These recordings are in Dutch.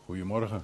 Goedemorgen.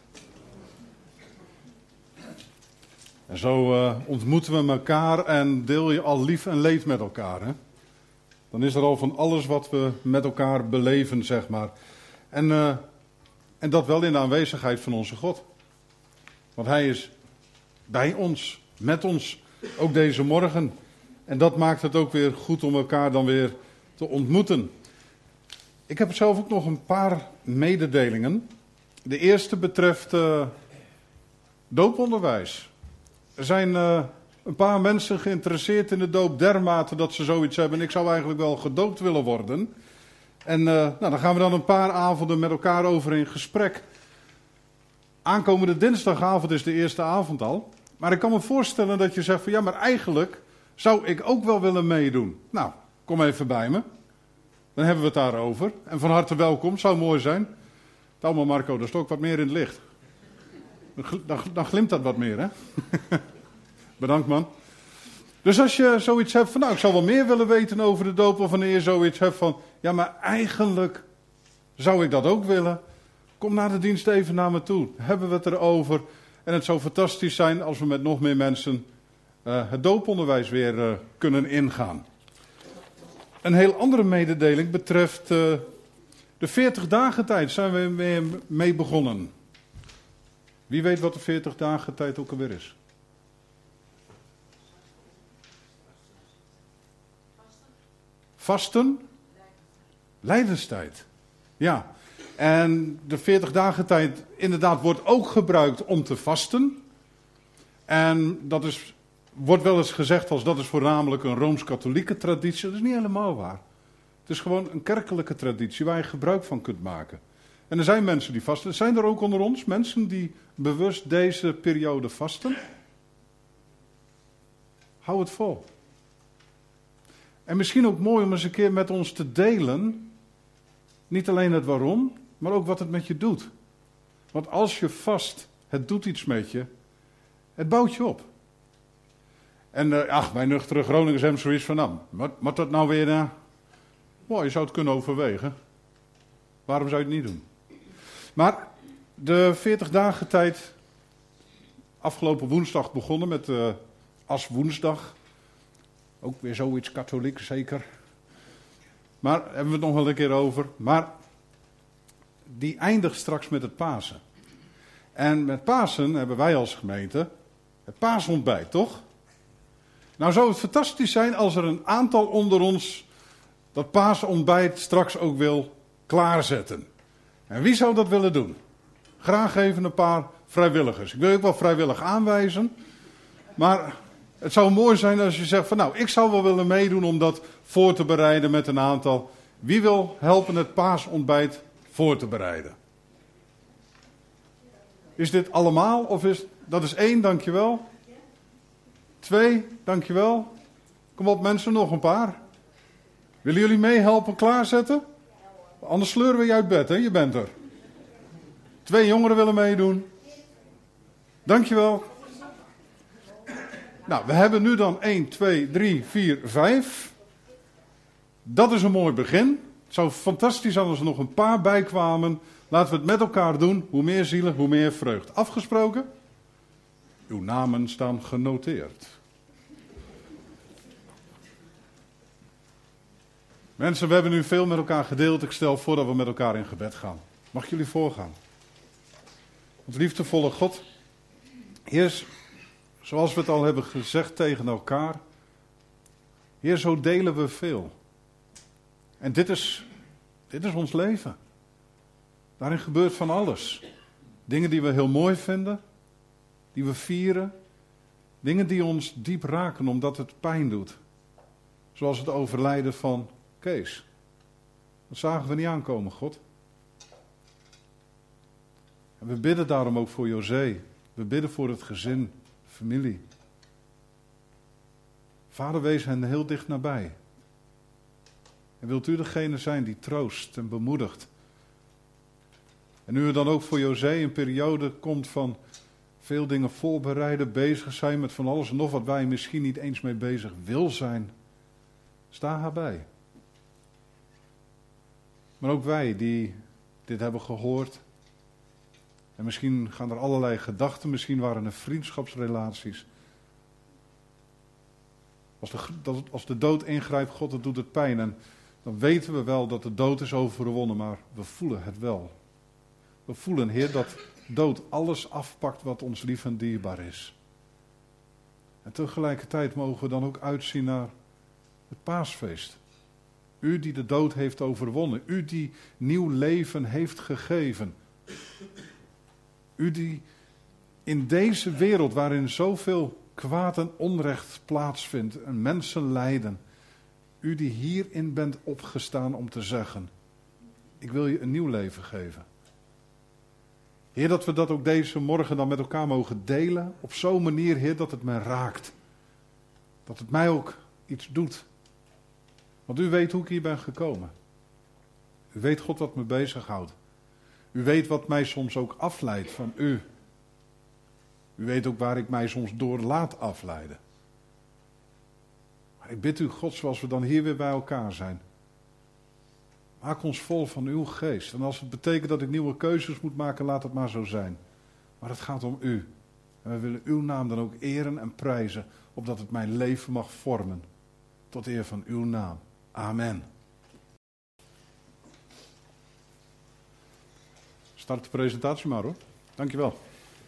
En zo ontmoeten we elkaar en deel je al lief en leed met elkaar. Hè? Dan is er al van alles wat we met elkaar beleven, zeg maar. En dat wel in de aanwezigheid van onze God. Want Hij is bij ons, met ons, ook deze morgen. En dat maakt het ook weer goed om elkaar dan weer te ontmoeten. Ik heb zelf ook nog een paar mededelingen. De eerste betreft dooponderwijs. Er zijn een paar mensen geïnteresseerd in de doop dermate dat ze zoiets hebben. Ik zou eigenlijk wel gedoopt willen worden. En dan gaan we dan een paar avonden met elkaar over in gesprek. Aankomende dinsdagavond is de eerste avond al. Maar ik kan me voorstellen dat je zegt van ja, maar eigenlijk zou ik ook wel willen meedoen. Nou, kom even bij me. Dan hebben we het daarover. En van harte welkom, zou mooi zijn. Tel maar Marco, daar stond wat meer in het licht. Dan glimt dat wat meer, hè? Bedankt, man. Dus als je zoiets hebt van, nou, ik zou wel meer willen weten over de doop. Of wanneer je zoiets hebt van, ja, maar eigenlijk zou ik dat ook willen. Kom na de dienst even naar me toe. Hebben we het erover. En het zou fantastisch zijn als we met nog meer mensen het dooponderwijs weer kunnen ingaan. Een heel andere mededeling betreft de 40 dagen tijd zijn we weer mee begonnen. Wie weet wat de 40 dagen tijd ook alweer is? Vasten? Lijdenstijd. Ja. En de 40 dagen tijd inderdaad wordt ook gebruikt om te vasten. En dat wordt wel eens gezegd als dat is voornamelijk een Rooms-Katholieke traditie. Dat is niet helemaal waar. Het is gewoon een kerkelijke traditie waar je gebruik van kunt maken. En er zijn mensen die vasten. Zijn er ook onder ons mensen die bewust deze periode vasten? Hou het vol. En misschien ook mooi om eens een keer met ons te delen. Niet alleen het waarom, maar ook wat het met je doet. Want als je vast, het doet iets met je. Het bouwt je op. En wij nuchtere Groningers hebben zoiets van, nou, wat dat nou weer... Mooi, je zou het kunnen overwegen. Waarom zou je het niet doen? Maar de 40 dagen tijd, afgelopen woensdag begonnen met Aswoensdag. Ook weer zoiets katholiek, zeker. Maar hebben we het nog wel een keer over. Maar die eindigt straks met het Pasen. En met Pasen hebben wij als gemeente het paasontbijt, toch? Nou zou het fantastisch zijn als er een aantal onder ons dat paasontbijt straks ook wil klaarzetten. En wie zou dat willen doen? Graag even een paar vrijwilligers. Ik wil ook wel vrijwillig aanwijzen. Maar het zou mooi zijn als je zegt van nou, ik zou wel willen meedoen om dat voor te bereiden met een aantal. Wie wil helpen het paasontbijt voor te bereiden? Is dit allemaal? Of dat is 1, dankjewel. 2, dankjewel. Kom op mensen, nog een paar. Willen jullie meehelpen klaarzetten? Anders sleuren we je uit bed, hè? Je bent er. 2 jongeren willen meedoen. Dankjewel. Nou, we hebben nu dan 1, 2, 3, 4, 5. Dat is een mooi begin. Het zou fantastisch zijn als er nog een paar bij kwamen. Laten we het met elkaar doen. Hoe meer zielen, hoe meer vreugd. Afgesproken? Uw namen staan genoteerd. Mensen, we hebben nu veel met elkaar gedeeld. Ik stel voor dat we met elkaar in gebed gaan. Mag jullie voorgaan? Want liefdevolle God, Heer, zoals we het al hebben gezegd tegen elkaar. Heer, zo delen we veel. En dit is ons leven. Daarin gebeurt van alles. Dingen die we heel mooi vinden. Die we vieren. Dingen die ons diep raken omdat het pijn doet. Zoals het overlijden van Kees. Dat zagen we niet aankomen, God. En we bidden daarom ook voor José. We bidden voor het gezin, familie. Vader, wees hen heel dicht nabij. En wilt u degene zijn die troost en bemoedigt. En nu er dan ook voor José een periode komt van veel dingen voorbereiden, bezig zijn met van alles en nog wat waar je misschien niet eens mee bezig wil zijn. Sta haar bij. Maar ook wij die dit hebben gehoord, En misschien gaan er allerlei gedachten, misschien waren er vriendschapsrelaties. Als de dood ingrijpt, God, het doet het pijn. En dan weten we wel dat de dood is overwonnen, maar we voelen het wel. We voelen, Heer, dat dood alles afpakt wat ons lief en dierbaar is. En tegelijkertijd mogen we dan ook uitzien naar het paasfeest. U die de dood heeft overwonnen. U die nieuw leven heeft gegeven. U die in deze wereld waarin zoveel kwaad en onrecht plaatsvindt en mensen lijden. U die hierin bent opgestaan om te zeggen, ik wil je een nieuw leven geven. Heer, dat we dat ook deze morgen dan met elkaar mogen delen. Op zo'n manier, Heer, dat het mij raakt. Dat het mij ook iets doet. Want u weet hoe ik hier ben gekomen. U weet, God, wat me bezighoudt. U weet wat mij soms ook afleidt van u. U weet ook waar ik mij soms door laat afleiden. Maar ik bid u, God, zoals we dan hier weer bij elkaar zijn. Maak ons vol van uw geest. En als het betekent dat ik nieuwe keuzes moet maken, laat het maar zo zijn. Maar het gaat om u. En we willen uw naam dan ook eren en prijzen, opdat het mijn leven mag vormen. Tot eer van uw naam. Amen. Start de presentatie maar, hoor. Dankjewel.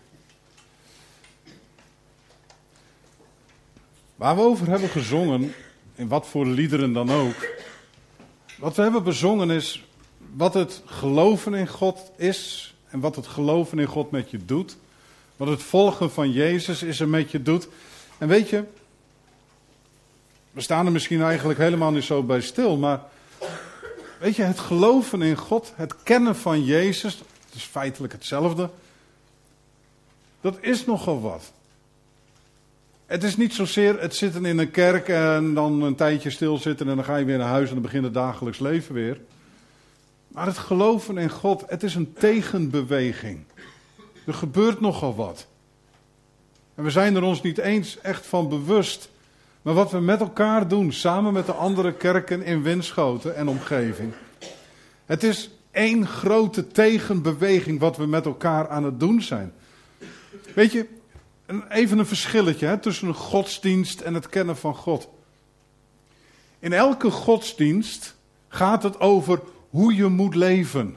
Waar we over hebben gezongen, in wat voor liederen dan ook. Wat we hebben bezongen is wat het geloven in God is en wat het geloven in God met je doet. Wat het volgen van Jezus is en met je doet. En weet je, we staan er misschien eigenlijk helemaal niet zo bij stil, maar weet je, het geloven in God, het kennen van Jezus, het is feitelijk hetzelfde. Dat is nogal wat. Het is niet zozeer het zitten in een kerk en dan een tijdje stilzitten en dan ga je weer naar huis en dan begint het dagelijks leven weer. Maar het geloven in God, het is een tegenbeweging. Er gebeurt nogal wat. En we zijn er ons niet eens echt van bewust. Maar wat we met elkaar doen, samen met de andere kerken in Winschoten en omgeving. Het is één grote tegenbeweging wat we met elkaar aan het doen zijn. Weet je, even een verschilletje tussen een godsdienst en het kennen van God. In elke godsdienst gaat het over hoe je moet leven.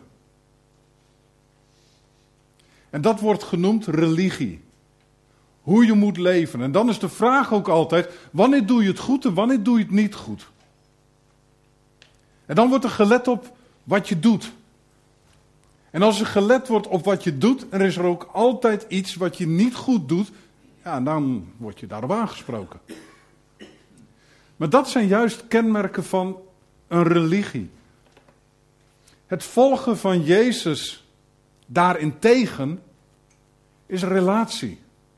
En dat wordt genoemd religie. Hoe je moet leven. En dan is de vraag ook altijd, wanneer doe je het goed en wanneer doe je het niet goed? En dan wordt er gelet op wat je doet. En als er gelet wordt op wat je doet, er is er ook altijd iets wat je niet goed doet, ja, en dan word je daarop aangesproken. Maar dat zijn juist kenmerken van een religie. Het volgen van Jezus daarentegen is relatie.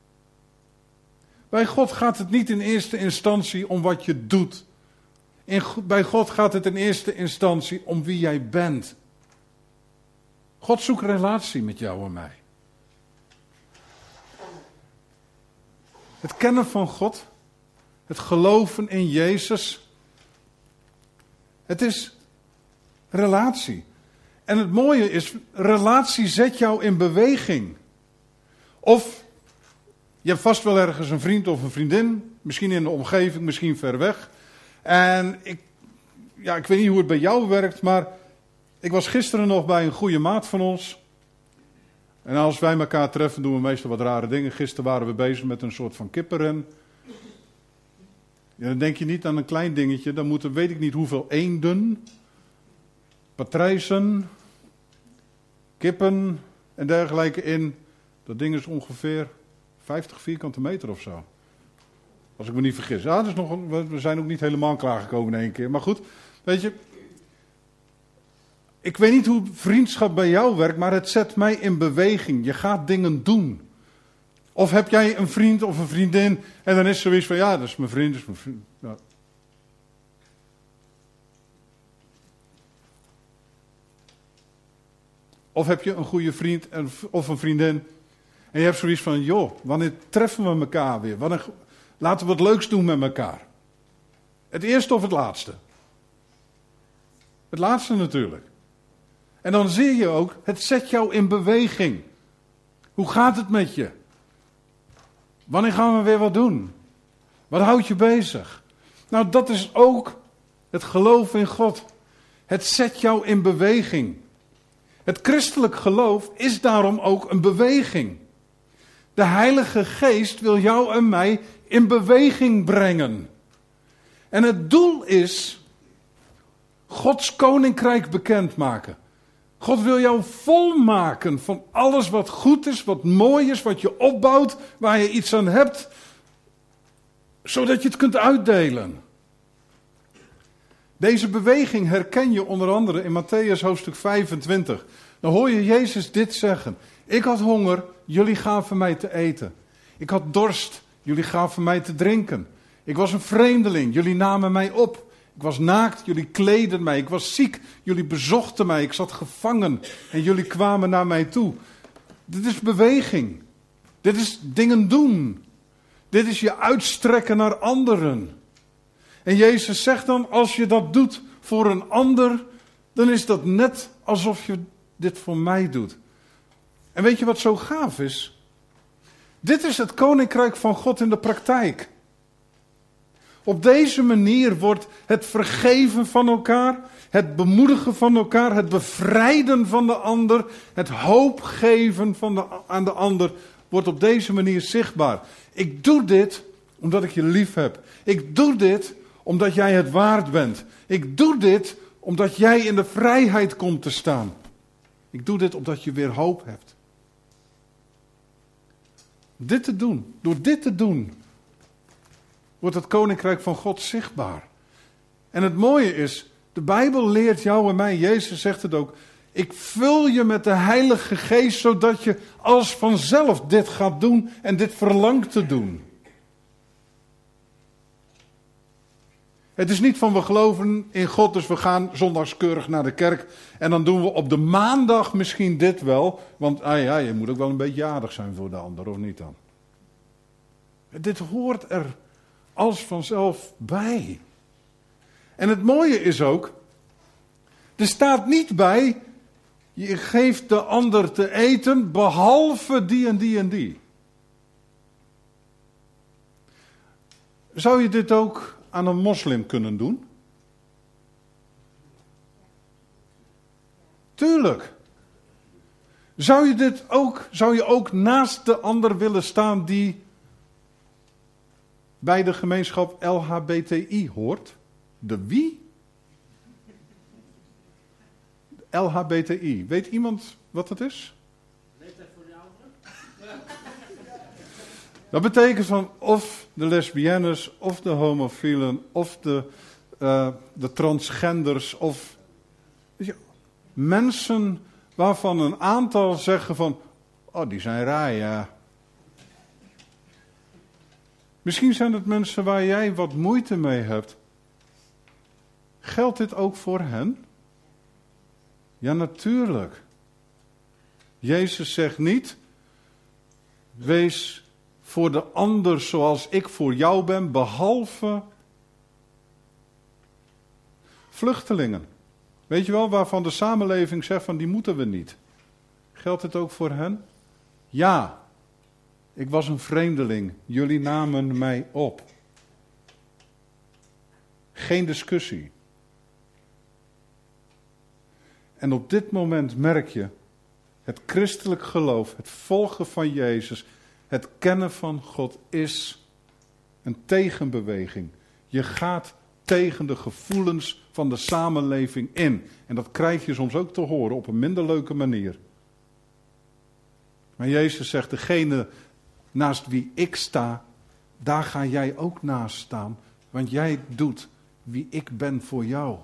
Bij God gaat het niet in eerste instantie om wat je doet. Bij God gaat het in eerste instantie om wie jij bent. God zoekt relatie met jou en mij. Het kennen van God, het geloven in Jezus, het is relatie. En het mooie is, relatie zet jou in beweging. Of je hebt vast wel ergens een vriend of een vriendin, misschien in de omgeving, misschien ver weg. En ik weet niet hoe het bij jou werkt, maar ik was gisteren nog bij een goede maat van ons. En als wij elkaar treffen, doen we meestal wat rare dingen. Gisteren waren we bezig met een soort van kippenren. Ja, dan denk je niet aan een klein dingetje. Dan moeten, weet ik niet hoeveel eenden, patrijzen, kippen en dergelijke in. Dat ding is ongeveer 50 vierkante meter of zo. Als ik me niet vergis. Ja, dus we zijn ook niet helemaal klaargekomen in één keer. Maar goed, weet je. Ik weet niet hoe vriendschap bij jou werkt, maar het zet mij in beweging. Je gaat dingen doen. Of heb jij een vriend of een vriendin en dan is zoiets van, ja, dat is mijn vriend, dat is mijn vriend. Ja. Of heb je een goede vriend of een vriendin en je hebt zoiets van, joh, wanneer treffen we elkaar weer? Laten we wat leuks doen met elkaar. Het eerste of het laatste? Het laatste natuurlijk. En dan zie je ook, het zet jou in beweging. Hoe gaat het met je? Wanneer gaan we weer wat doen? Wat houdt je bezig? Nou, dat is ook het geloof in God. Het zet jou in beweging. Het christelijk geloof is daarom ook een beweging. De Heilige Geest wil jou en mij in beweging brengen. En het doel is Gods koninkrijk bekendmaken. God wil jou volmaken van alles wat goed is, wat mooi is, wat je opbouwt, waar je iets aan hebt, zodat je het kunt uitdelen. Deze beweging herken je onder andere in Mattheüs hoofdstuk 25. Dan hoor je Jezus dit zeggen. Ik had honger, jullie gaven mij te eten. Ik had dorst, jullie gaven mij te drinken. Ik was een vreemdeling, jullie namen mij op. Ik was naakt, jullie kleden mij. Ik was ziek, jullie bezochten mij. Ik zat gevangen en jullie kwamen naar mij toe. Dit is beweging. Dit is dingen doen. Dit is je uitstrekken naar anderen. En Jezus zegt dan, als je dat doet voor een ander, dan is dat net alsof je dit voor mij doet. En weet je wat zo gaaf is? Dit is het koninkrijk van God in de praktijk. Op deze manier wordt het vergeven van elkaar, het bemoedigen van elkaar, het bevrijden van de ander, het hoop geven aan de ander, wordt op deze manier zichtbaar. Ik doe dit omdat ik je lief heb. Ik doe dit omdat jij het waard bent. Ik doe dit omdat jij in de vrijheid komt te staan. Ik doe dit omdat je weer hoop hebt. Door dit te doen, wordt het koninkrijk van God zichtbaar. En het mooie is, de Bijbel leert jou en mij, Jezus zegt het ook, ik vul je met de Heilige Geest, zodat je als vanzelf dit gaat doen en dit verlangt te doen. Het is niet van we geloven in God, dus we gaan zondagskeurig naar de kerk en dan doen we op de maandag misschien dit wel, want je moet ook wel een beetje aardig zijn voor de ander, of niet dan? Dit hoort er als vanzelf bij. En het mooie is ook, er staat niet bij, je geeft de ander te eten, behalve die en die en die. Zou je dit ook aan een moslim kunnen doen? Tuurlijk. Zou je ook naast de ander willen staan die bij de gemeenschap LHBTI hoort? De wie? LHBTI. Weet iemand wat het is? Leeftijd voor de ouderen? Dat betekent van of de lesbiennes, of de homofielen, of de transgenders, of weet je, mensen waarvan een aantal zeggen van, oh die zijn raar, ja. Misschien zijn het mensen waar jij wat moeite mee hebt. Geldt dit ook voor hen? Ja, natuurlijk. Jezus zegt niet, wees voor de ander zoals ik voor jou ben, behalve vluchtelingen. Weet je wel, waarvan de samenleving zegt van die moeten we niet. Geldt dit ook voor hen? Ja. Ik was een vreemdeling. Jullie namen mij op. Geen discussie. En op dit moment merk je, het christelijk geloof, het volgen van Jezus, het kennen van God is een tegenbeweging. Je gaat tegen de gevoelens van de samenleving in. En dat krijg je soms ook te horen op een minder leuke manier. Maar Jezus zegt, degene naast wie ik sta, daar ga jij ook naast staan. Want jij doet wie ik ben voor jou.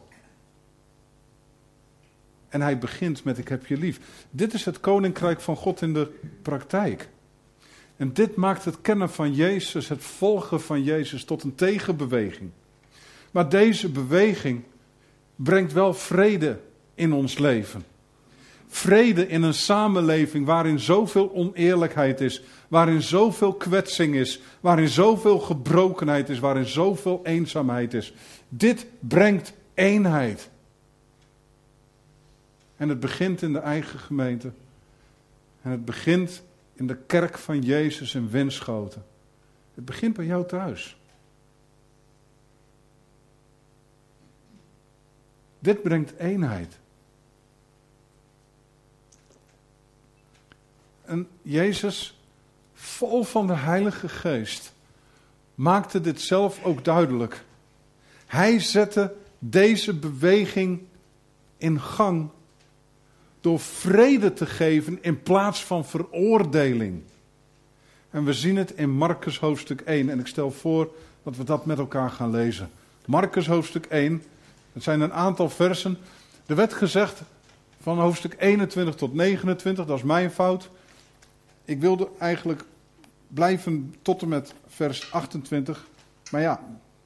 En hij begint met ik heb je lief. Dit is het koninkrijk van God in de praktijk. En dit maakt het kennen van Jezus, het volgen van Jezus tot een tegenbeweging. Maar deze beweging brengt wel vrede in ons leven. Vrede in een samenleving waarin zoveel oneerlijkheid is, waarin zoveel kwetsing is, waarin zoveel gebrokenheid is, waarin zoveel eenzaamheid is. Dit brengt eenheid. En het begint in de eigen gemeente. En het begint in de kerk van Jezus in Winschoten. Het begint bij jou thuis. Dit brengt eenheid. En Jezus, vol van de Heilige Geest, maakte dit zelf ook duidelijk. Hij zette deze beweging in gang door vrede te geven in plaats van veroordeling. En we zien het in Marcus hoofdstuk 1. En ik stel voor dat we dat met elkaar gaan lezen. Marcus hoofdstuk 1. Het zijn een aantal versen. Er werd gezegd van hoofdstuk 21 tot 29. Dat is mijn fout. Ik wilde eigenlijk blijven tot en met vers 28. Maar ja,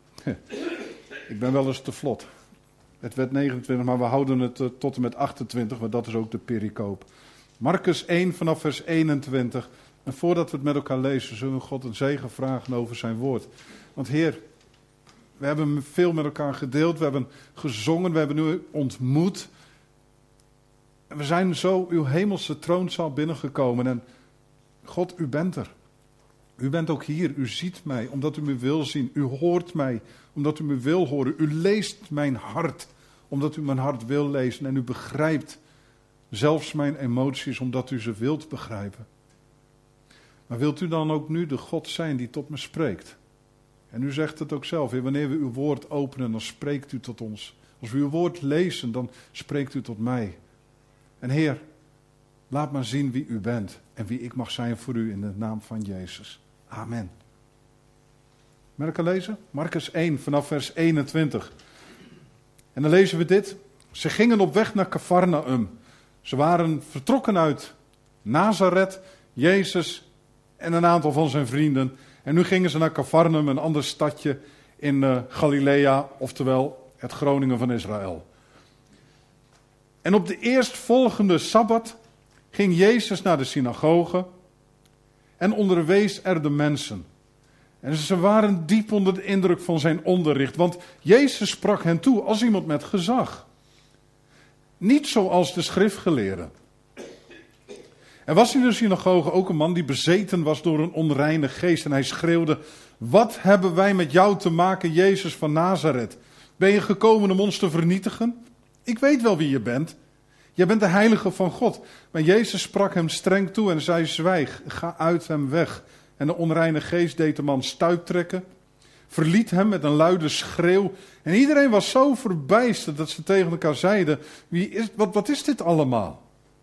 ik ben wel eens te vlot. Het werd 29, maar we houden het tot en met 28, want dat is ook de pericoop. Marcus 1 vanaf vers 21. En voordat we het met elkaar lezen, zullen we God een zegen vragen over zijn woord. Want Heer, we hebben veel met elkaar gedeeld, we hebben gezongen, we hebben u ontmoet. En we zijn zo uw hemelse troonzaal binnengekomen. En God, u bent er. U bent ook hier, u ziet mij, omdat u me wil zien. U hoort mij, omdat u me wil horen. U leest mijn hart, omdat u mijn hart wil lezen. En u begrijpt zelfs mijn emoties, omdat u ze wilt begrijpen. Maar wilt u dan ook nu de God zijn die tot me spreekt? En u zegt het ook zelf, wanneer we uw woord openen, dan spreekt u tot ons. Als we uw woord lezen, dan spreekt u tot mij. En Heer, laat maar zien wie u bent en wie ik mag zijn voor u in de naam van Jezus. Amen. Met elkaar lezen? Marcus 1 vanaf vers 21. En dan lezen we dit. Ze gingen op weg naar Cafarnaum. Ze waren vertrokken uit Nazareth, Jezus en een aantal van zijn vrienden. En nu gingen ze naar Cafarnaum, een ander stadje in Galilea, oftewel het Groningen van Israël. En op de eerstvolgende Sabbat ging Jezus naar de synagoge en onderwees er de mensen. En ze waren diep onder de indruk van zijn onderricht, want Jezus sprak hen toe als iemand met gezag. Niet zoals de schriftgeleerden. Er was in de synagoge ook een man die bezeten was door een onreine geest en hij schreeuwde: wat hebben wij met jou te maken, Jezus van Nazareth? Ben je gekomen om ons te vernietigen? Ik weet wel wie je bent. Jij bent de heilige van God. Maar Jezus sprak hem streng toe en zei: zwijg, ga uit hem weg. En de onreine geest deed de man stuiptrekken, verliet hem met een luide schreeuw. En iedereen was zo verbijsterd dat ze tegen elkaar zeiden: wat is dit allemaal?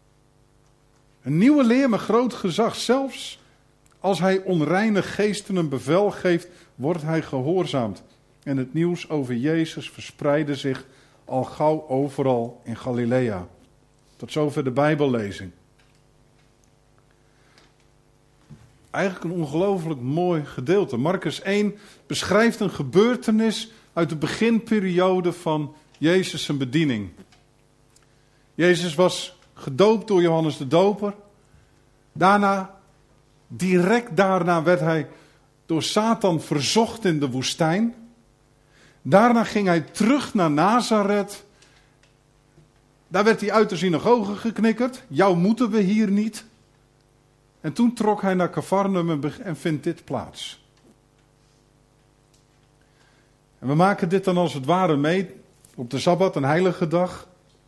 Een nieuwe leer met groot gezag. Zelfs als hij onreine geesten een bevel geeft, wordt hij gehoorzaamd. En het nieuws over Jezus verspreidde zich al gauw overal in Galilea. Tot zover de Bijbellezing. Eigenlijk een ongelooflijk mooi gedeelte. Marcus 1 beschrijft een gebeurtenis uit de beginperiode van Jezus' zijn bediening. Jezus was gedoopt door Johannes de Doper. Direct daarna werd hij door Satan verzocht in de woestijn. Daarna ging hij terug naar Nazareth. Daar werd hij uit de synagoge geknikkerd. Jou moeten we hier niet. En toen trok hij naar Cafarnaum en vindt dit plaats. En we maken dit dan als het ware mee op de Sabbat, een heilige dag.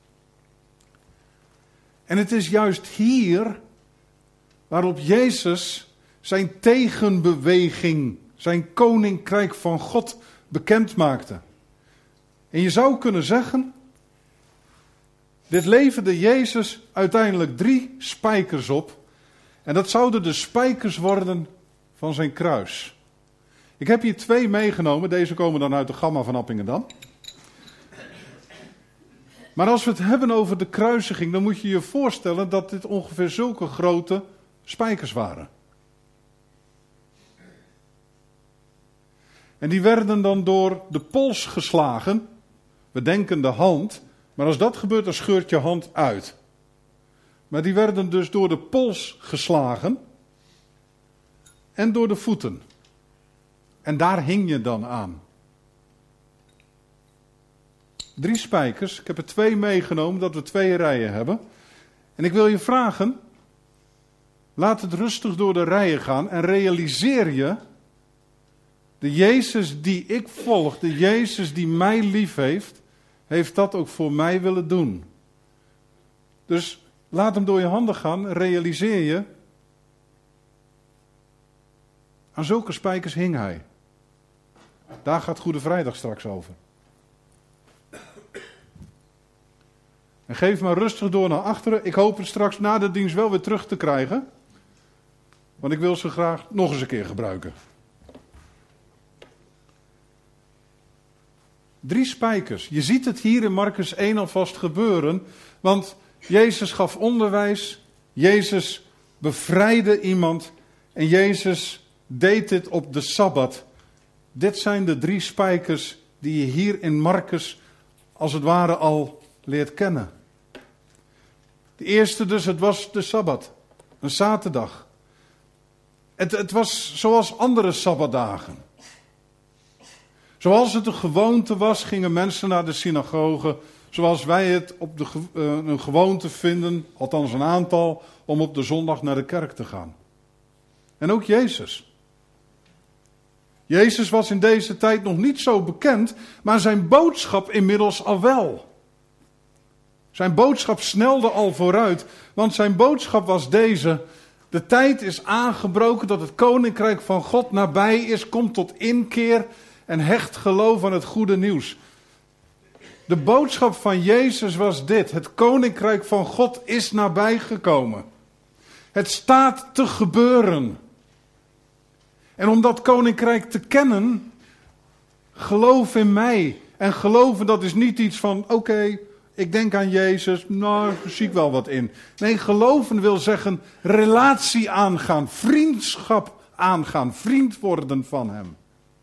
En het is juist hier waarop Jezus zijn tegenbeweging, zijn koninkrijk van God bekend maakte. En je zou kunnen zeggen, dit leverde Jezus uiteindelijk 3 spijkers op. En dat zouden de spijkers worden van zijn kruis. Ik heb hier 2 meegenomen. Deze komen dan uit de Gamma van Appingedam. Maar als we het hebben over de kruisiging, dan moet je je voorstellen dat dit ongeveer zulke grote spijkers waren. En die werden dan door de pols geslagen. We denken de hand, maar als dat gebeurt, dan scheurt je hand uit. Maar die werden dus door de pols geslagen en door de voeten. En daar hing je dan aan. 3 spijkers, ik heb er 2 meegenomen, dat we 2 rijen hebben. En ik wil je vragen, Laat het rustig door de rijen gaan en realiseer je, de Jezus die ik volg, de Jezus die mij lief heeft dat ook voor mij willen doen. Dus laat hem door je handen gaan, realiseer je, aan zulke spijkers hing hij. Daar gaat Goede Vrijdag straks over. En geef maar rustig door naar achteren. Ik hoop het straks na de dienst wel weer terug te krijgen. Want ik wil ze graag nog eens een keer gebruiken. 3 spijkers. Je ziet het hier in Marcus 1 alvast gebeuren. Want Jezus gaf onderwijs. Jezus bevrijdde iemand. En Jezus deed dit op de Sabbat. Dit zijn de 3 spijkers die je hier in Marcus als het ware al leert kennen. De eerste dus, het was de Sabbat. Een zaterdag. Het was zoals andere Sabbatdagen. Zoals het de gewoonte was, gingen mensen naar de synagoge. Zoals wij het op een gewoonte vinden, althans een aantal, om op de zondag naar de kerk te gaan. En ook Jezus. Jezus was in deze tijd nog niet zo bekend, maar zijn boodschap inmiddels al wel. Zijn boodschap snelde al vooruit, want zijn boodschap was deze: de tijd is aangebroken dat het koninkrijk van God nabij is, komt tot inkeer en hecht geloof aan het goede nieuws. De boodschap van Jezus was dit: het koninkrijk van God is nabijgekomen. Het staat te gebeuren. En om dat koninkrijk te kennen, geloof in mij. En geloven, dat is niet iets van, oké, ik denk aan Jezus, nou, daar zie ik wel wat in. Nee, geloven wil zeggen relatie aangaan, vriendschap aangaan, vriend worden van hem.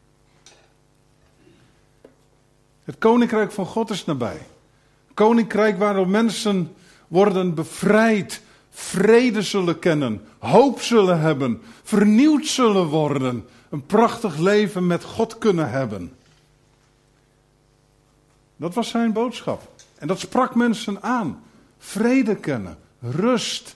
Het koninkrijk van God is nabij. Koninkrijk waardoor mensen worden bevrijd, vrede zullen kennen, hoop zullen hebben, vernieuwd zullen worden, een prachtig leven met God kunnen hebben. Dat was zijn boodschap. En dat sprak mensen aan. Vrede kennen, rust.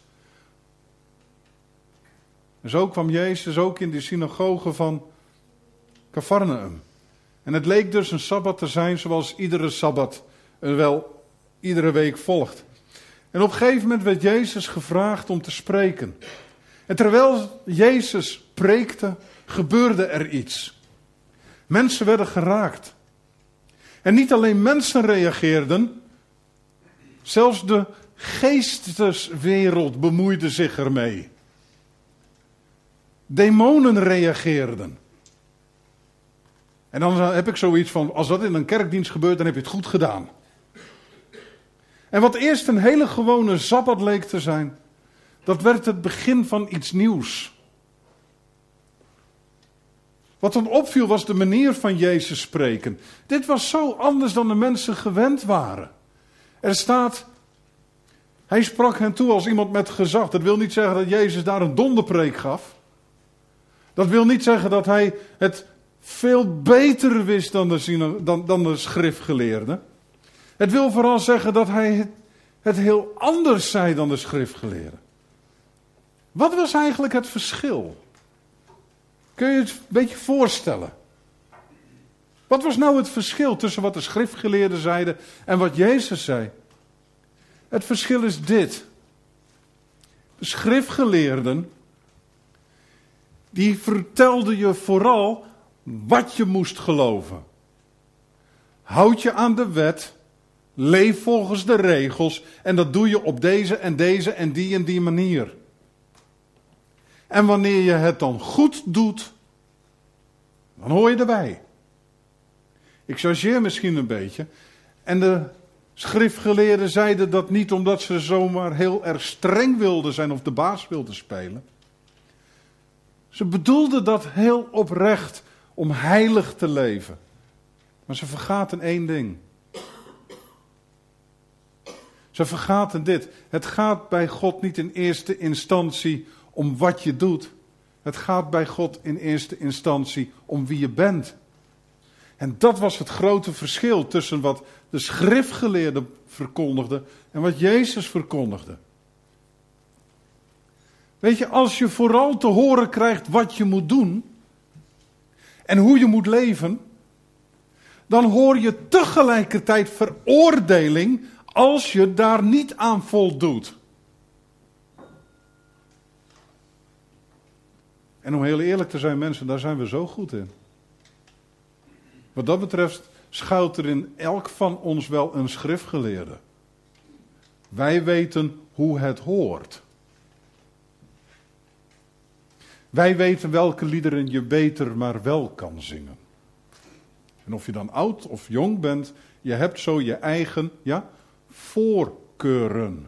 En zo kwam Jezus ook in de synagoge van Cafarnaum. En het leek dus een Sabbat te zijn zoals iedere Sabbat wel iedere week volgt. En op een gegeven moment werd Jezus gevraagd om te spreken. En terwijl Jezus preekte, gebeurde er iets. Mensen werden geraakt. En niet alleen mensen reageerden, zelfs de geesteswereld bemoeide zich ermee. Demonen reageerden. En dan heb ik zoiets van, als dat in een kerkdienst gebeurt, dan heb je het goed gedaan. En wat eerst een hele gewone Sabbat leek te zijn, dat werd het begin van iets nieuws. Wat dan opviel was de manier van Jezus spreken. Dit was zo anders dan de mensen gewend waren. Er staat, hij sprak hen toe als iemand met gezag. Dat wil niet zeggen dat Jezus daar een donderpreek gaf. Dat wil niet zeggen dat hij het veel beter wist dan de schriftgeleerden. Het wil vooral zeggen dat hij het heel anders zei dan de schriftgeleerden. Wat was eigenlijk het verschil? Kun je het een beetje voorstellen? Wat was nou het verschil tussen wat de schriftgeleerden zeiden en wat Jezus zei? Het verschil is dit. De schriftgeleerden, die vertelden je vooral wat je moest geloven. Houd je aan de wet, leef volgens de regels en dat doe je op deze en deze en die manier. En wanneer je het dan goed doet, dan hoor je erbij. Ik chargeer misschien een beetje. En de schriftgeleerden zeiden dat niet omdat ze zomaar heel erg streng wilden zijn of de baas wilden spelen. Ze bedoelden dat heel oprecht om heilig te leven. Maar ze vergaten één ding. Ze vergaten dit. Het gaat bij God niet in eerste instantie om wat je doet. Het gaat bij God in eerste instantie om wie je bent. En dat was het grote verschil tussen wat de schriftgeleerden verkondigden en wat Jezus verkondigde. Weet je, als je vooral te horen krijgt wat je moet doen en hoe je moet leven, dan hoor je tegelijkertijd veroordeling als je daar niet aan voldoet. En om heel eerlijk te zijn, mensen, daar zijn we zo goed in. Wat dat betreft schuilt er in elk van ons wel een schriftgeleerde. Wij weten hoe het hoort. Wij weten welke liederen je beter maar wel kan zingen. En of je dan oud of jong bent, je hebt zo je eigen, voorkeuren.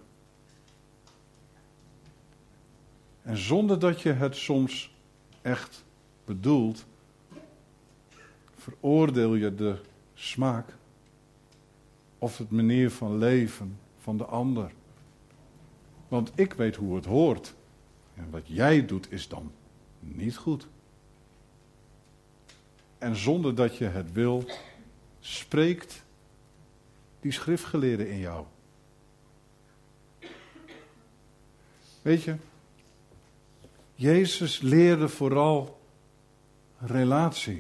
En zonder dat je het soms echt bedoelt, veroordeel je de smaak of het manier van leven van de ander. Want ik weet hoe het hoort. En wat jij doet is dan niet goed. En zonder dat je het wil, spreekt die schriftgeleerde in jou. Weet je, Jezus leerde vooral relatie.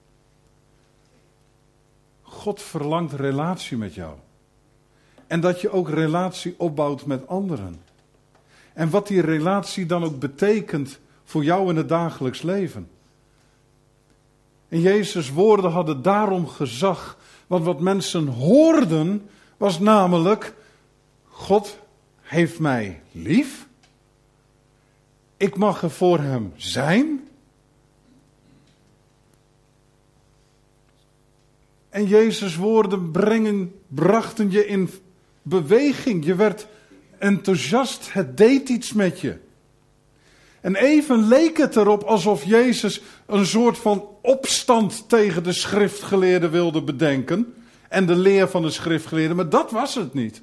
God verlangt relatie met jou. En dat je ook relatie opbouwt met anderen. En wat die relatie dan ook betekent voor jou in het dagelijks leven. En Jezus' woorden hadden daarom gezag. Want wat mensen hoorden was namelijk: God heeft mij lief. Ik mag er voor hem zijn. En Jezus' woorden brachten je in beweging. Je werd enthousiast. Het deed iets met je. En even leek het erop alsof Jezus een soort van opstand tegen de schriftgeleerden wilde bedenken. En de leer van de schriftgeleerden, maar dat was het niet.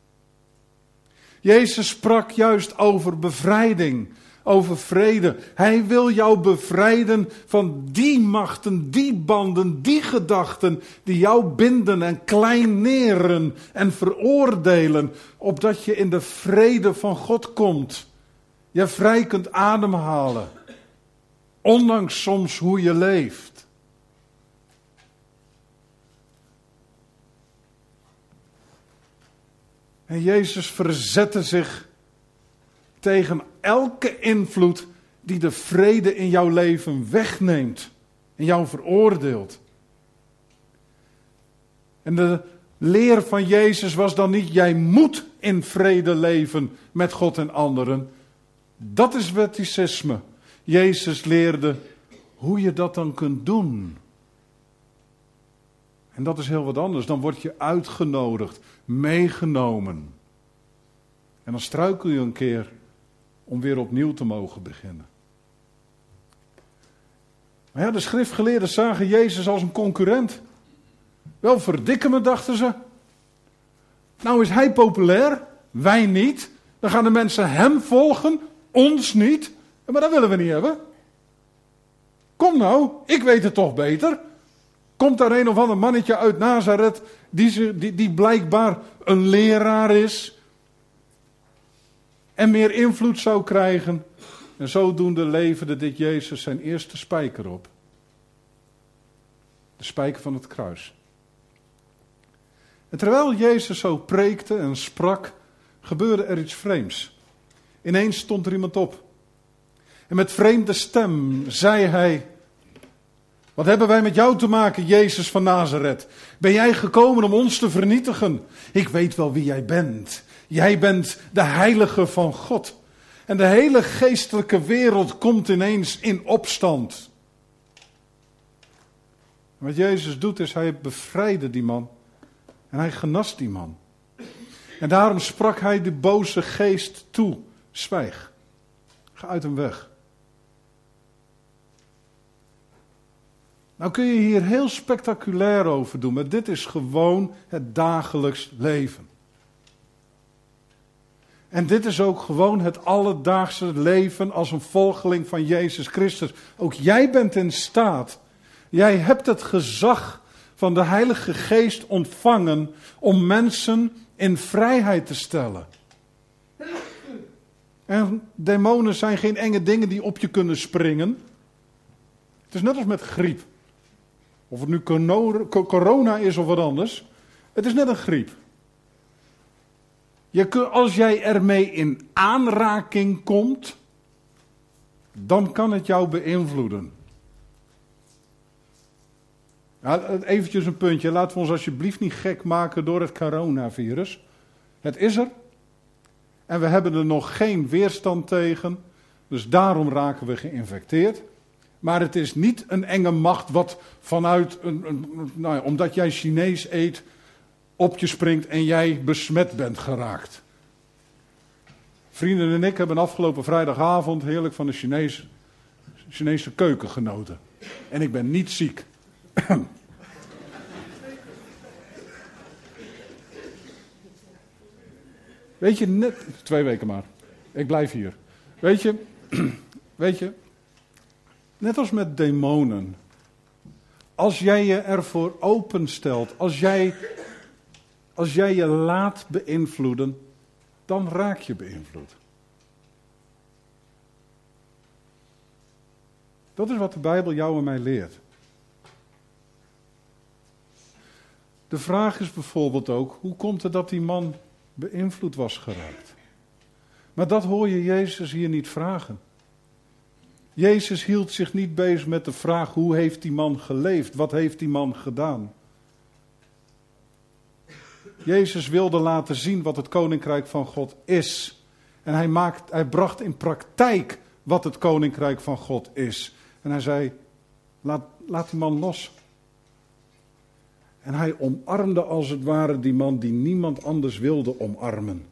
Jezus sprak juist over bevrijding, over vrede. Hij wil jou bevrijden van die machten, die banden, die gedachten die jou binden en kleineren en veroordelen, opdat je in de vrede van God komt. Je vrij kunt ademhalen, ondanks soms hoe je leeft. En Jezus verzette zich tegen elke invloed die de vrede in jouw leven wegneemt en jou veroordeelt. En de leer van Jezus was dan niet: jij moet in vrede leven met God en anderen. Dat is wetticisme. Jezus leerde hoe je dat dan kunt doen. En dat is heel wat anders. Dan word je uitgenodigd, meegenomen. En dan struikel je een keer om weer opnieuw te mogen beginnen. Maar ja, de schriftgeleerden zagen Jezus als een concurrent. Wel verdikken me, dachten ze. Nou is hij populair, wij niet. Dan gaan de mensen hem volgen, ons niet. Maar dat willen we niet hebben. Kom nou, ik weet het toch beter. Komt daar een of ander mannetje uit Nazareth die blijkbaar een leraar is en meer invloed zou krijgen. En zodoende leverde dit Jezus zijn eerste spijker op. De spijker van het kruis. En terwijl Jezus zo preekte en sprak, gebeurde er iets vreemds. Ineens stond er iemand op. En met vreemde stem zei hij: wat hebben wij met jou te maken, Jezus van Nazareth? Ben jij gekomen om ons te vernietigen? Ik weet wel wie jij bent. Jij bent de heilige van God. En de hele geestelijke wereld komt ineens in opstand. En wat Jezus doet is, hij bevrijdde die man. En hij genast die man. En daarom sprak hij de boze geest toe: zwijg. Ga uit hem weg. Nou kun je hier heel spectaculair over doen, maar dit is gewoon het dagelijks leven. En dit is ook gewoon het alledaagse leven als een volgeling van Jezus Christus. Ook jij bent in staat, jij hebt het gezag van de Heilige Geest ontvangen om mensen in vrijheid te stellen. En demonen zijn geen enge dingen die op je kunnen springen. Het is net als met griep. Of het nu corona is of wat anders. Het is net een griep. Als jij ermee in aanraking komt, dan kan het jou beïnvloeden. Ja, eventjes een puntje. Laten we ons alsjeblieft niet gek maken door het coronavirus. Het is er. En we hebben er nog geen weerstand tegen. Dus daarom raken we geïnfecteerd. Maar het is niet een enge macht wat vanuit, omdat jij Chinees eet, op je springt en jij besmet bent geraakt. Vrienden en ik hebben afgelopen vrijdagavond heerlijk van de Chinese keuken genoten. En ik ben niet ziek. Weet je, net 2 weken maar. Ik blijf hier. Weet je, net als met demonen. Als jij je ervoor openstelt, als jij je laat beïnvloeden, dan raak je beïnvloed. Dat is wat de Bijbel jou en mij leert. De vraag is bijvoorbeeld ook, hoe komt het dat die man beïnvloed was geraakt? Maar dat hoor je Jezus hier niet vragen. Jezus hield zich niet bezig met de vraag, hoe heeft die man geleefd? Wat heeft die man gedaan? Jezus wilde laten zien wat het koninkrijk van God is. En hij bracht in praktijk wat het koninkrijk van God is. En hij zei, laat die man los. En hij omarmde als het ware die man die niemand anders wilde omarmen.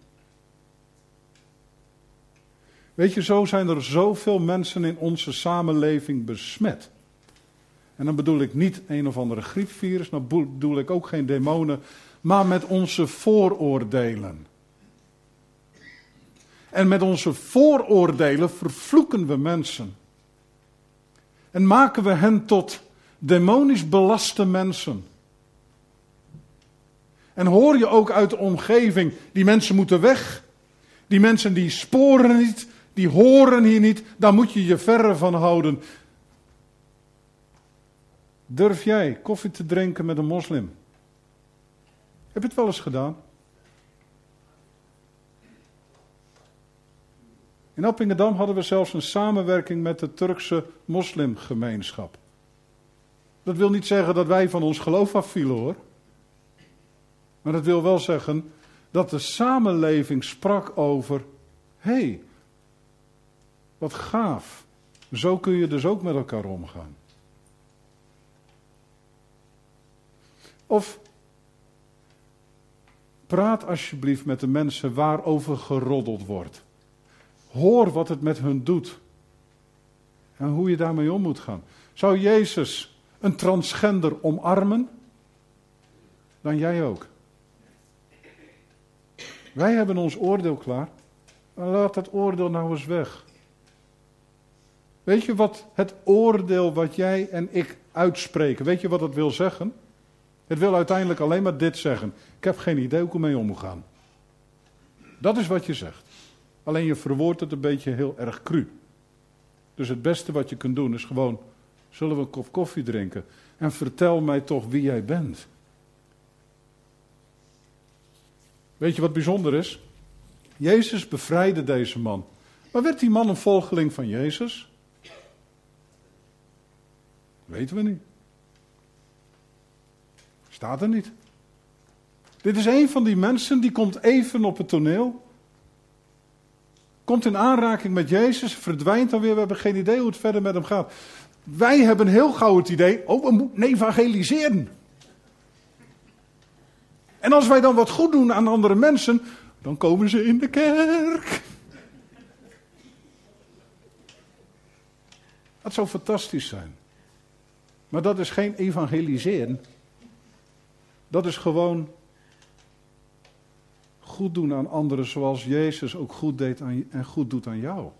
Weet je, zo zijn er zoveel mensen in onze samenleving besmet. En dan bedoel ik niet een of andere griepvirus, dan bedoel ik ook geen demonen, maar met onze vooroordelen. En met onze vooroordelen vervloeken we mensen. En maken we hen tot demonisch belaste mensen. En hoor je ook uit de omgeving, die mensen moeten weg. Die mensen die sporen niet, die horen hier niet, daar moet je je verre van houden. Durf jij koffie te drinken met een moslim? Heb je het wel eens gedaan? In Appingedam hadden we zelfs een samenwerking met de Turkse moslimgemeenschap. Dat wil niet zeggen dat wij van ons geloof afvielen, hoor. Maar dat wil wel zeggen dat de samenleving sprak over, hé, wat gaaf. Zo kun je dus ook met elkaar omgaan. Of praat alsjeblieft met de mensen waarover geroddeld wordt. Hoor wat het met hun doet. En hoe je daarmee om moet gaan. Zou Jezus een transgender omarmen? Dan jij ook. Wij hebben ons oordeel klaar. Laat dat oordeel nou eens weg. Weet je wat het oordeel wat jij en ik uitspreken, weet je wat het wil zeggen? Het wil uiteindelijk alleen maar dit zeggen. Ik heb geen idee hoe ik ermee om moet gaan. Dat is wat je zegt. Alleen je verwoordt het een beetje heel erg cru. Dus het beste wat je kunt doen is gewoon, zullen we een kop koffie drinken? En vertel mij toch wie jij bent. Weet je wat bijzonder is? Jezus bevrijdde deze man. Maar werd die man een volgeling van Jezus? Weten we niet. Staat er niet. Dit is een van die mensen die komt even op het toneel. Komt in aanraking met Jezus, verdwijnt dan weer. We hebben geen idee hoe het verder met hem gaat. Wij hebben heel gauw het idee, we moeten evangeliseren. En als wij dan wat goed doen aan andere mensen, dan komen ze in de kerk. Dat zou fantastisch zijn. Maar dat is geen evangeliseren. Dat is gewoon goed doen aan anderen zoals Jezus ook goed deed en goed doet aan jou.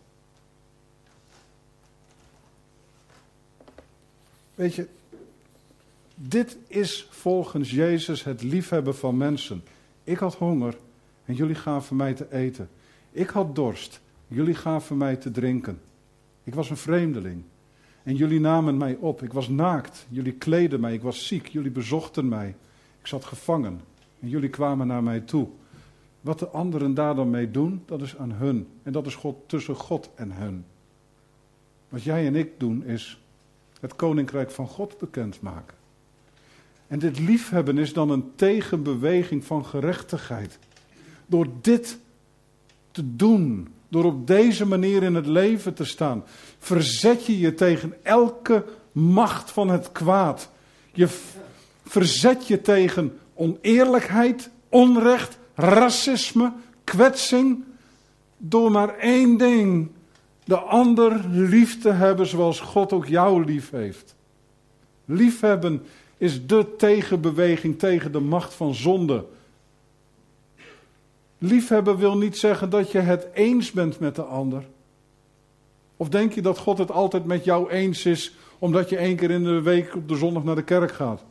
Weet je, dit is volgens Jezus het liefhebben van mensen. Ik had honger en jullie gaven mij te eten. Ik had dorst Jullie gaven mij te drinken. Ik was een vreemdeling. En jullie namen mij op. Ik was naakt. Jullie kleden mij. Ik was ziek. Jullie bezochten mij. Ik zat gevangen. En jullie kwamen naar mij toe. Wat de anderen daar dan mee doen, dat is aan hun. En dat is tussen God en hun. Wat jij en ik doen is het koninkrijk van God bekendmaken. En dit liefhebben is dan een tegenbeweging van gerechtigheid. Door dit te doen, door op deze manier in het leven te staan, verzet je je tegen elke macht van het kwaad. Je verzet je tegen oneerlijkheid, onrecht, racisme, kwetsing, door maar één ding: de ander lief te hebben zoals God ook jou lief heeft. Liefhebben is de tegenbeweging tegen de macht van zonde. Liefhebben wil niet zeggen dat je het eens bent met de ander. Of denk je dat God het altijd met jou eens is, omdat je 1 keer in de week op de zondag naar de kerk gaat?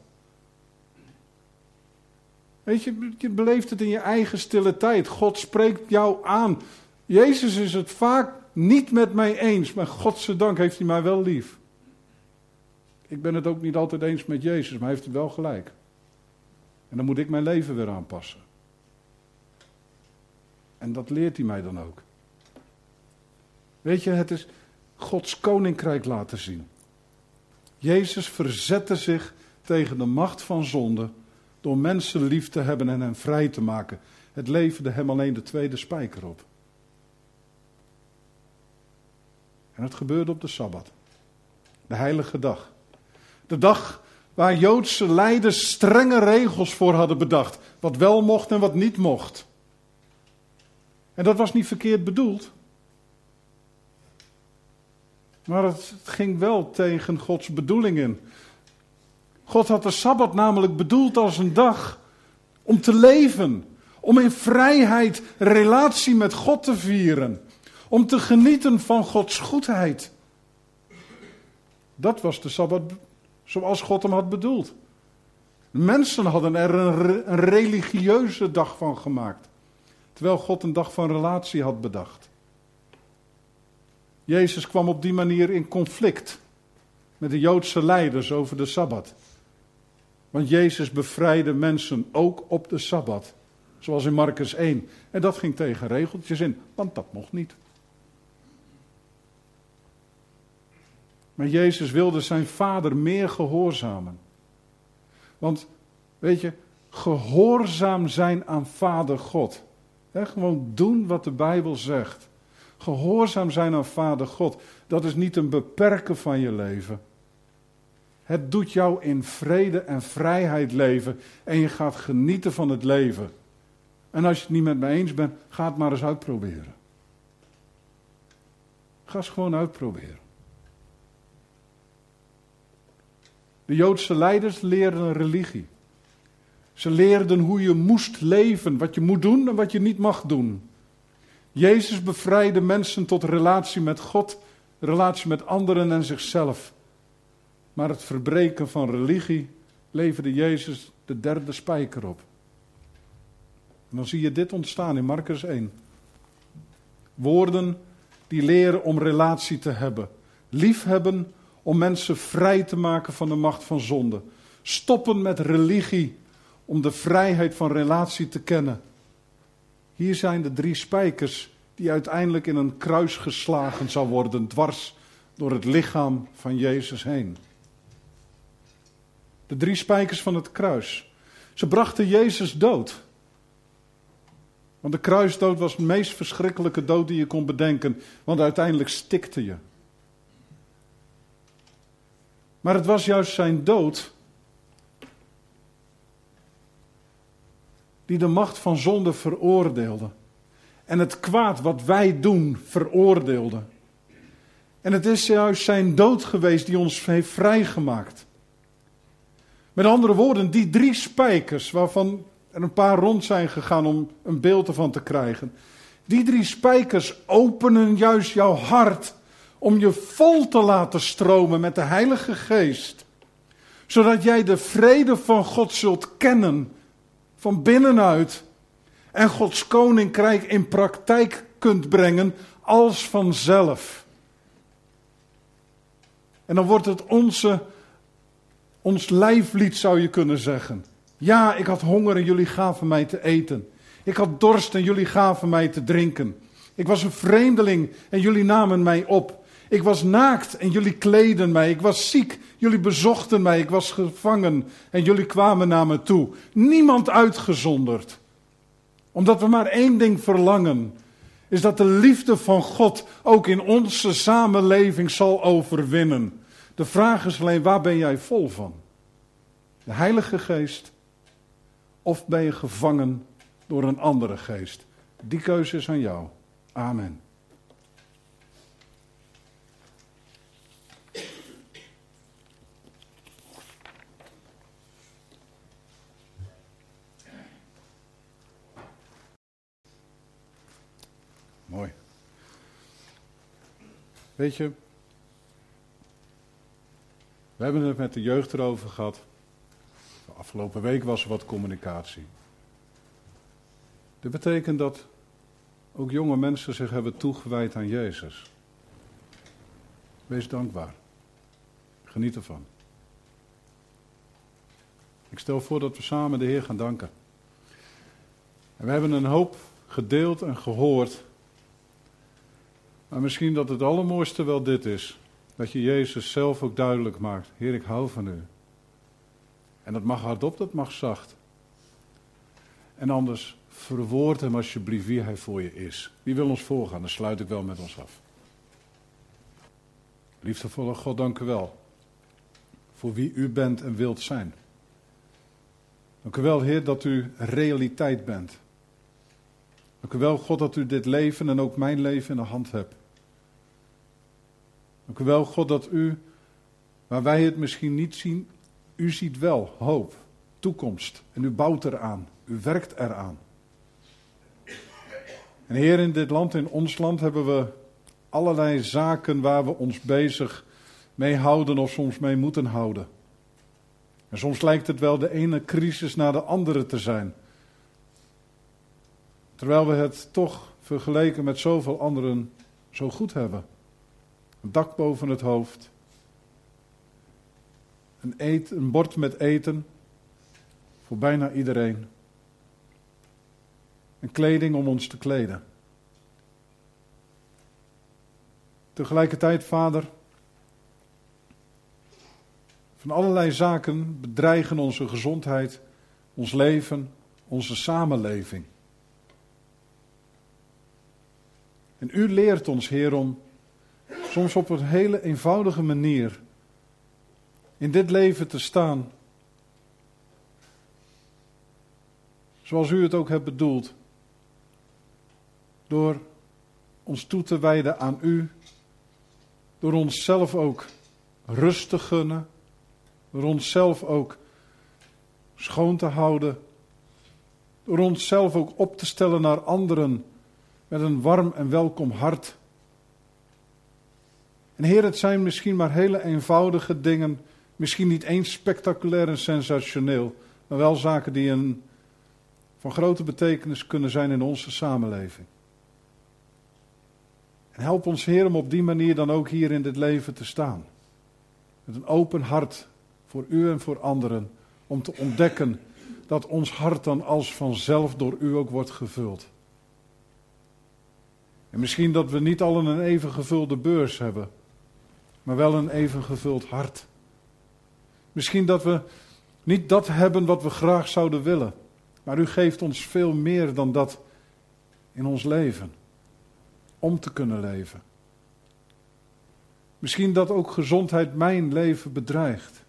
Weet je, je beleeft het in je eigen stille tijd. God spreekt jou aan. Jezus is het vaak niet met mij eens, maar godzijdank heeft hij mij wel lief. Ik ben het ook niet altijd eens met Jezus, maar hij heeft het wel gelijk. En dan moet ik mijn leven weer aanpassen. En dat leert hij mij dan ook. Weet je, het is Gods koninkrijk laten zien. Jezus verzette zich tegen de macht van zonde door mensen lief te hebben en hen vrij te maken. Het leverde hem alleen de tweede spijker op. En het gebeurde op de Sabbat. De heilige dag. De dag waar Joodse leiders strenge regels voor hadden bedacht. Wat wel mocht en wat niet mocht. En dat was niet verkeerd bedoeld. Maar het ging wel tegen Gods bedoeling in. God had de Sabbat namelijk bedoeld als een dag om te leven. Om in vrijheid relatie met God te vieren. Om te genieten van Gods goedheid. Dat was de Sabbat zoals God hem had bedoeld. Mensen hadden er een religieuze dag van gemaakt. Terwijl God een dag van relatie had bedacht. Jezus kwam op die manier in conflict met de Joodse leiders over de Sabbat. Want Jezus bevrijdde mensen ook op de Sabbat. Zoals in Marcus 1. En dat ging tegen regeltjes in, want dat mocht niet. Maar Jezus wilde zijn Vader meer gehoorzamen. Want, weet je, gehoorzaam zijn aan Vader God. Gewoon doen wat de Bijbel zegt. Gehoorzaam zijn aan Vader God. Dat is niet een beperken van je leven. Het doet jou in vrede en vrijheid leven. En je gaat genieten van het leven. En als je het niet met me eens bent, ga het maar eens uitproberen. Ga eens gewoon uitproberen. De Joodse leiders leerden een religie. Ze leerden hoe je moest leven, wat je moet doen en wat je niet mag doen. Jezus bevrijdde mensen tot relatie met God, relatie met anderen en zichzelf. Maar het verbreken van religie leverde Jezus de derde spijker op. En dan zie je dit ontstaan in Marcus 1. Woorden die leren om relatie te hebben. Liefhebben om mensen vrij te maken van de macht van zonde. Stoppen met religie om de vrijheid van relatie te kennen. Hier zijn de 3 spijkers die uiteindelijk in een kruis geslagen zal worden, dwars door het lichaam van Jezus heen. De 3 spijkers van het kruis. Ze brachten Jezus dood. Want de kruisdood was de meest verschrikkelijke dood die je kon bedenken, want uiteindelijk stikte je. Maar het was juist zijn dood die de macht van zonde veroordeelde. En het kwaad wat wij doen veroordeelde. En het is juist zijn dood geweest die ons heeft vrijgemaakt. Met andere woorden, die 3 spijkers, waarvan er een paar rond zijn gegaan om een beeld ervan te krijgen. Die 3 spijkers openen juist jouw hart om je vol te laten stromen met de Heilige Geest. Zodat jij de vrede van God zult kennen van binnenuit. En Gods koninkrijk in praktijk kunt brengen als vanzelf. En dan wordt het ons lijflied, zou je kunnen zeggen. Ja, ik had honger en jullie gaven mij te eten. Ik had dorst en jullie gaven mij te drinken. Ik was een vreemdeling en jullie namen mij op. Ik was naakt en jullie kleden mij. Ik was ziek, jullie bezochten mij. Ik was gevangen en jullie kwamen naar me toe. Niemand uitgezonderd. Omdat we maar één ding verlangen. Is dat de liefde van God ook in onze samenleving zal overwinnen. De vraag is alleen, waar ben jij vol van? De Heilige Geest? Of ben je gevangen door een andere geest? Die keuze is aan jou. Amen. Mooi. Weet je, we hebben het met de jeugd erover gehad. De afgelopen week was er wat communicatie. Dit betekent dat ook jonge mensen zich hebben toegewijd aan Jezus. Wees dankbaar. Geniet ervan. Ik stel voor dat we samen de Heer gaan danken. En we hebben een hoop gedeeld en gehoord. Maar misschien dat het allermooiste wel dit is. Dat je Jezus zelf ook duidelijk maakt. Heer, ik hou van u. En dat mag hardop, dat mag zacht. En anders, verwoord hem alsjeblieft wie hij voor je is. Wie wil ons voorgaan? Dan sluit ik wel met ons af. Liefdevolle God, dank u wel. Voor wie u bent en wilt zijn. Dank u wel, Heer, dat u realiteit bent. Dank u wel, God, dat u dit leven en ook mijn leven in de hand hebt. Dank u wel, God, dat u, waar wij het misschien niet zien, u ziet wel hoop, toekomst. En u bouwt eraan, u werkt eraan. En Heer, in dit land, in ons land, hebben we allerlei zaken waar we ons bezig mee houden of soms mee moeten houden. En soms lijkt het wel de ene crisis na de andere te zijn. Terwijl we het toch vergeleken met zoveel anderen zo goed hebben. Een dak boven het hoofd. Een bord met eten. Voor bijna iedereen. En kleding om ons te kleden. Tegelijkertijd, Vader, van allerlei zaken bedreigen onze gezondheid, ons leven, onze samenleving. En u leert ons, Heer, om soms op een hele eenvoudige manier in dit leven te staan. Zoals u het ook hebt bedoeld. Door ons toe te wijden aan u. Door onszelf ook rust te gunnen. Door onszelf ook schoon te houden. Door onszelf ook op te stellen naar anderen. Met een warm en welkom hart. En Heer, het zijn misschien maar hele eenvoudige dingen. Misschien niet eens spectaculair en sensationeel. Maar wel zaken die van grote betekenis kunnen zijn in onze samenleving. En help ons, Heer, om op die manier dan ook hier in dit leven te staan. Met een open hart voor u en voor anderen. Om te ontdekken dat ons hart dan als vanzelf door u ook wordt gevuld. En misschien dat we niet allen een even gevulde beurs hebben. Maar wel een even gevuld hart. Misschien dat we niet dat hebben wat we graag zouden willen. Maar u geeft ons veel meer dan dat in ons leven. Om te kunnen leven. Misschien dat ook gezondheid mijn leven bedreigt.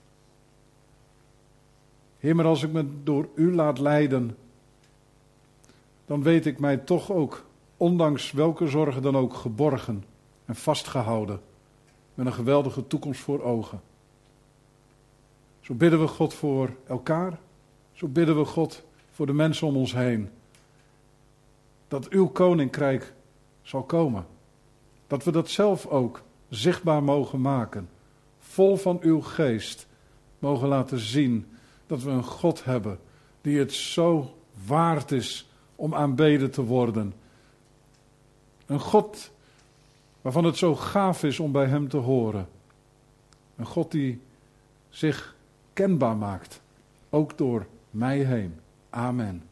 Heer, maar als ik me door u laat leiden, dan weet ik mij toch ook, ondanks welke zorgen dan ook, geborgen en vastgehouden. Met een geweldige toekomst voor ogen. Zo bidden we God voor elkaar. Zo bidden we God voor de mensen om ons heen. Dat uw koninkrijk zal komen. Dat we dat zelf ook zichtbaar mogen maken. Vol van uw geest mogen laten zien dat we een God hebben die het zo waard is om aanbeden te worden. Een God waarvan het zo gaaf is om bij hem te horen. Een God die zich kenbaar maakt, ook door mij heen. Amen.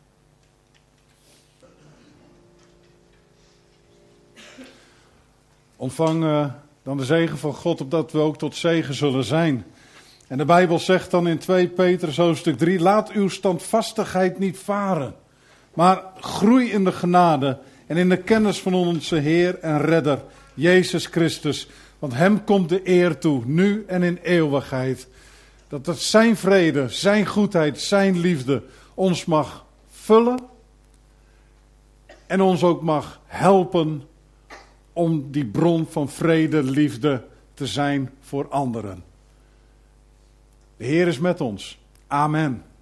Ontvang dan de zegen van God, opdat we ook tot zegen zullen zijn. En de Bijbel zegt dan in 2 Petrus hoofdstuk 3, laat uw standvastigheid niet varen, maar groei in de genade en in de kennis van onze Heer en Redder, Jezus Christus. Want hem komt de eer toe, nu en in eeuwigheid. Dat zijn vrede, zijn goedheid, zijn liefde ons mag vullen en ons ook mag helpen om die bron van vrede, liefde te zijn voor anderen. De Heer is met ons. Amen.